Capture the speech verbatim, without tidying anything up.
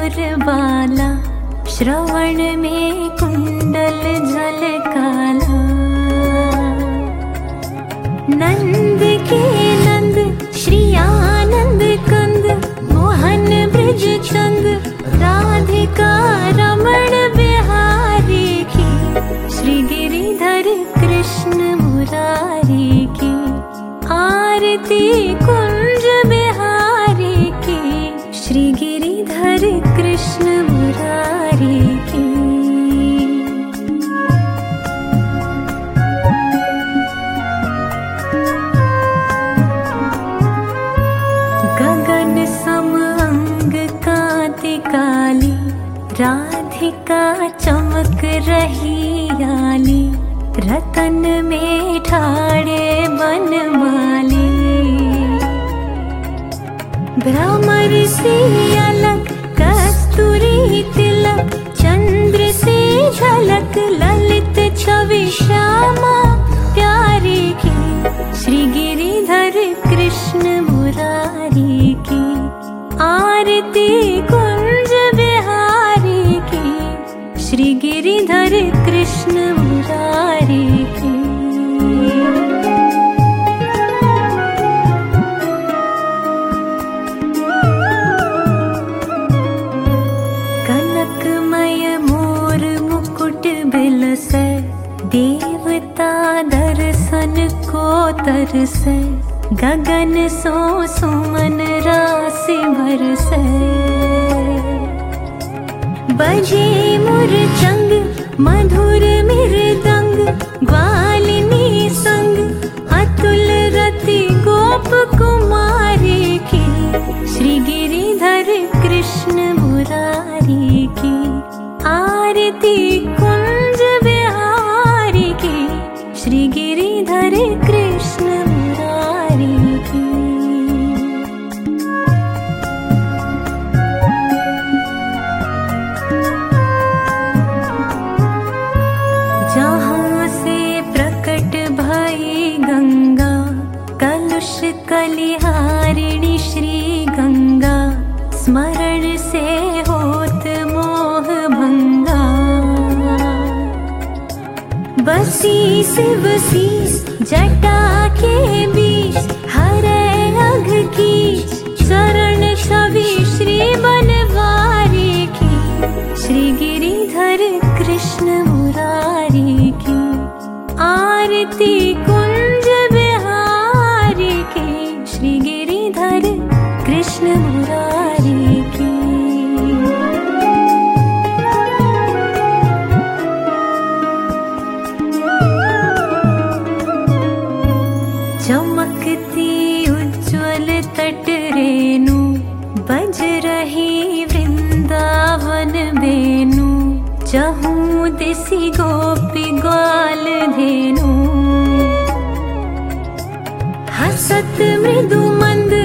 बाला, श्रवण में कुंडल झलकाला। नंद के नंद श्री आनंद कंद, मोहन ब्रज चंद, राधिका रमण बिहारी की, श्री गिरिधर कृष्ण मुरारी की, आरती कुंज बिहारी की, श्री गिरिधर कृष्ण मुरारी की। गगन सम अंग कांति काली, राधिका चमक रही आली, रतन में ठाड़े बनमाली। भ्रमर से अलग कस्तूरी तिलक, चंद्र से झलक ललित छवि श्यामा प्यारी की, श्री गिरिधर कृष्ण मुरारी की, आरती कुंज बिहारी की, श्री गिरिधर कृष्ण मुरारी की। कनकमय मोर मुकुट बिलसे, देवता दर्शन को तरसे, गगन सो सुमन राशि बरसे। बजे मुरचंग मधुर मृदंग, ग्वालिनी संग अतुल रति गोप कुमारी की, श्री गिरिधर कृष्ण मुरारी की, आरती कुंज बिहारी की, श्री गिरिधर कृष्ण मुरारी की। जहाँ से प्रकट भई गंगा, कलुष कलिहारिणी श्री गंगा, स्मरण से होत मोह भंगा। बसी शिव शीस जटा के बीच, हरे अघ की शरण छवि श्री बनवारी की, श्री गिरिधर कृष्ण मुरारी की, आरती कुंज बिहारी की, श्री गिरिधर कृष्ण मुरारी की। चमकती उज्ज्वल तट रेणु, बज रही वृंदावन बेनु, चहूँ दिसि गोपी ग्वाल धेनु। हसत मृदु मंद